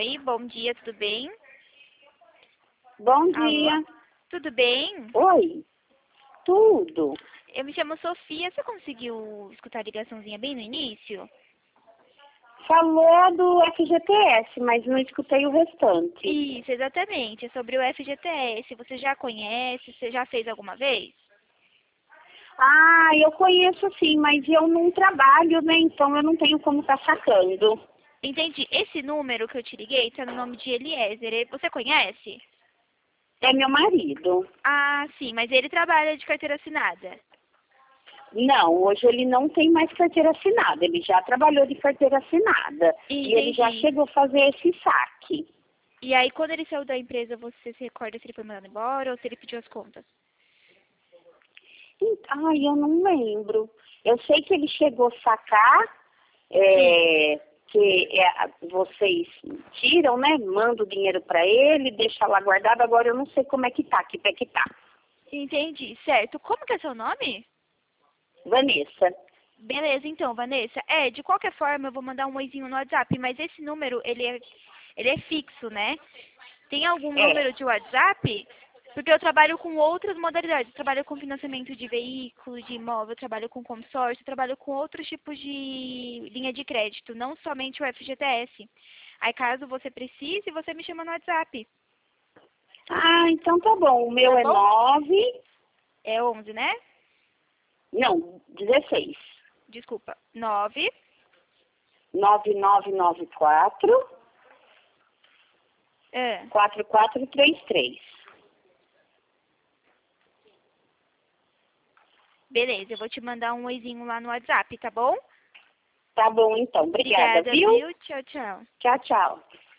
Oi, bom dia, tudo bem? Bom dia. Alô? Tudo bem? Oi. Tudo. Eu me chamo Sofia, você conseguiu escutar a ligaçãozinha bem no início? Falou do FGTS, mas não escutei o restante. Isso, exatamente, é sobre o FGTS. Você já conhece, você já fez alguma vez? Ah, eu conheço sim, mas eu não trabalho, né? Então eu não tenho como estar sacando. Entendi. Esse número que eu te liguei está no nome de Eliezer. Você conhece? É meu marido. Ah, sim, mas ele trabalha de carteira assinada. Não, hoje ele não tem mais carteira assinada. Ele já trabalhou de carteira assinada. E ele já Entendi. chegou a fazer esse saque. E aí, quando ele saiu da empresa, você se recorda se ele foi mandado embora ou se ele pediu as contas? Ai, eu não lembro. Eu sei que ele chegou a sacar, Sim. vocês tiram, né? Manda o dinheiro para ele, deixa lá guardado. Agora eu não sei como é que tá, que pé que tá. Entendi, certo. Como que é seu nome? Vanessa. Beleza, então, Vanessa. De qualquer forma, eu vou mandar um oizinho no WhatsApp, mas esse número, ele é fixo, né? Tem algum É. número de WhatsApp? Porque eu trabalho com outras modalidades. Eu trabalho com financiamento de veículo, de imóvel, eu trabalho com consórcio, eu trabalho com outros tipos de linha de crédito, não somente o FGTS. Aí, caso você precise, você me chama no WhatsApp, Ah, então tá bom. O tá meu é bom? 9. É 11, né? Não, 16. Desculpa. 9. 9994 4433. Beleza, eu vou te mandar um oizinho lá no WhatsApp, tá bom? Tá bom então. Obrigada, Obrigada, viu? viu? Tchau, tchau. Tchau, tchau.